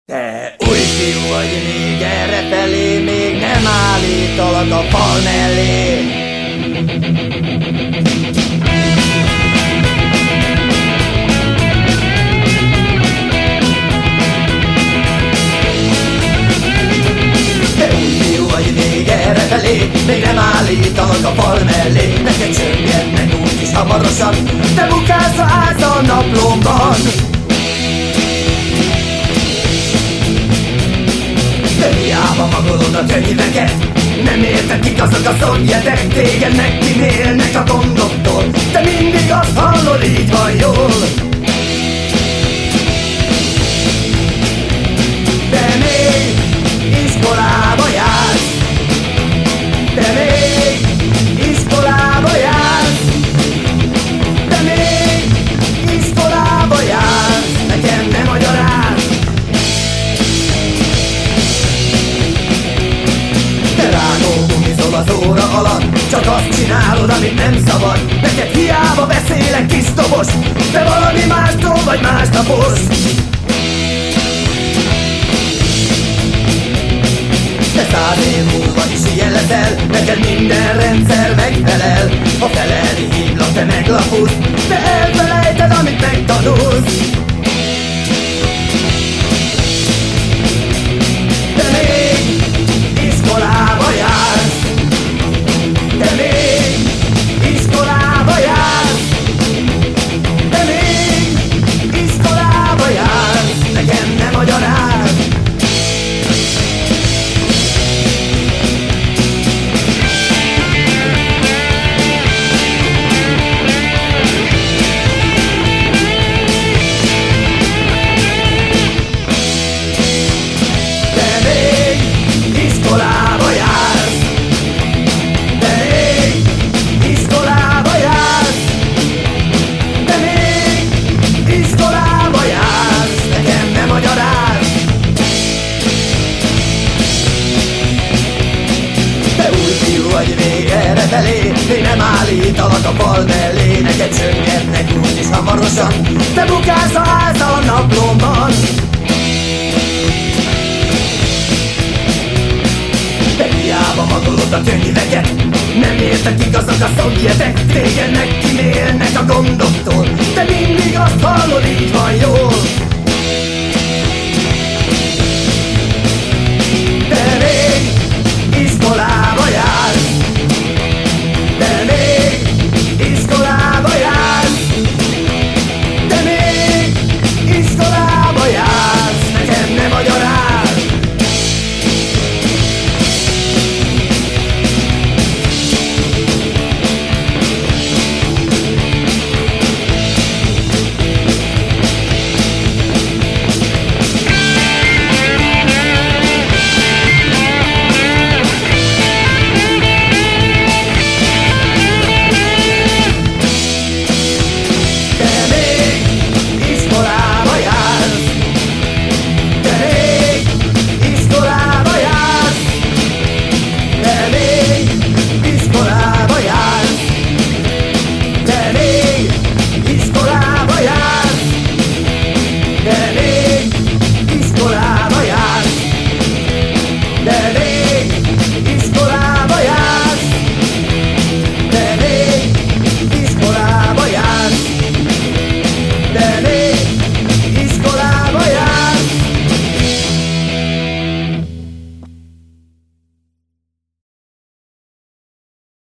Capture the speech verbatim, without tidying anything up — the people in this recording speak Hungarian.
Te új fiú vagy még, errefelé még nem állítalak a fal mellé. Te új fiú vagy még, errefelé még nem állítalak a fal mellé. Neked csörgetnek úgyis hamarosan, te bukásra állsz a naplomban. De hiába magolod a könyveket, nem értek azok a szovjetek. Téged megkímélnek a gondoktól, te mindig azt hallod, így van jól. De még iskolába jársz, de még iskolába jársz, de még iskolába jársz, nekem nem magyaráz. Rágógumizol az óra alatt, csak azt csinálod, amit nem szabad. Neked hiába beszélek kis dobos, de valami mástól vagy másnapos. De száz év múlva is ilyen leszel, neked minden rendszer megfelel. Ha felelni hívlak, te meglapulsz, de elfelejted, amit megtanulsz. De még iskolába jársz, de még iskolába jársz, de még iskolába jársz, nekem nem magyaráz. De még iskolába jársz, de még iskolába jársz, de még iskolába jársz, nekem nem magyaráz. Te új fiú vagy még, errefelé még nem állítalak a fal mellé. Neked csöngetnek úgyis hamarosan, te bukásra állsz a naplomban. De hiába magolod a könyveket, nem értek igazak a szovjetek. Téged megkímélnek a gondoktól, te mindig azt hallod, így van jól.